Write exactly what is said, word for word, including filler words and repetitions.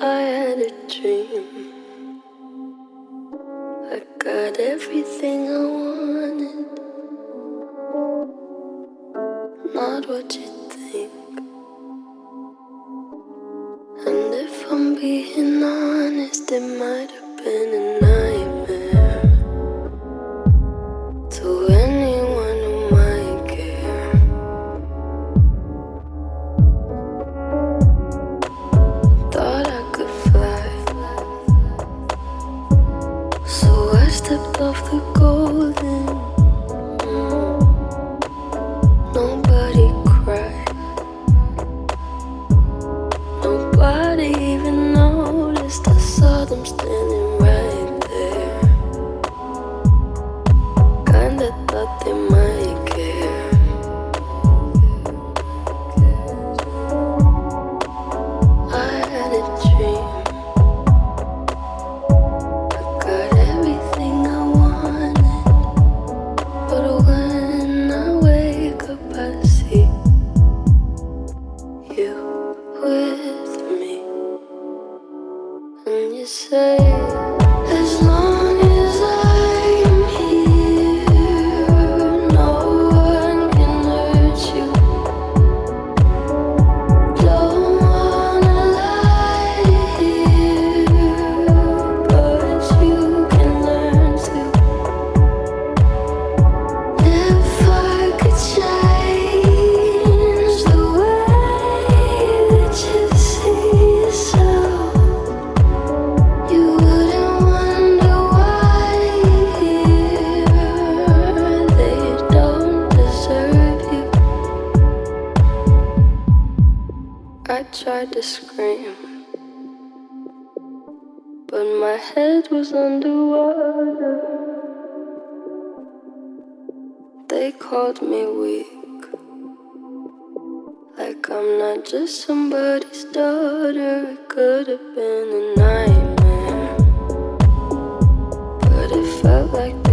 I had a dream. I got everything I wanted. Not what you think. And if I'm being honest, it might have been a nightmare to anyone who might care. Thought I could fly, so I stepped off the golden. Mm. Nobody cried, nobody even noticed. I saw them standing right there. Kinda thought they might care. I had a dream. I got everything I wanted, but when I wake up I see you with me. And you say, as long as I'm here, no one can hurt you. Don't wanna lie here, but you can learn to. If I could change the way that you see yourself, you wouldn't wonder why they don't deserve you. I tried to scream, but my head was underwater. They called me weak, like I'm not just somebody's daughter. It could have been a nightmare, but it felt like